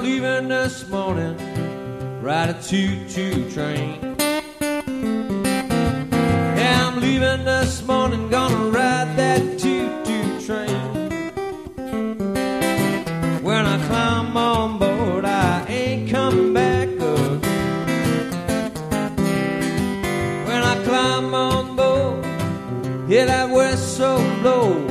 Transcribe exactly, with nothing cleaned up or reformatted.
leaving this morning, ride a choo-choo train. Yeah, I'm leaving this morning, gonna ride that choo-choo train. When I climb on board, I ain't coming back again. When I climb on board, yeah, that whistle blows.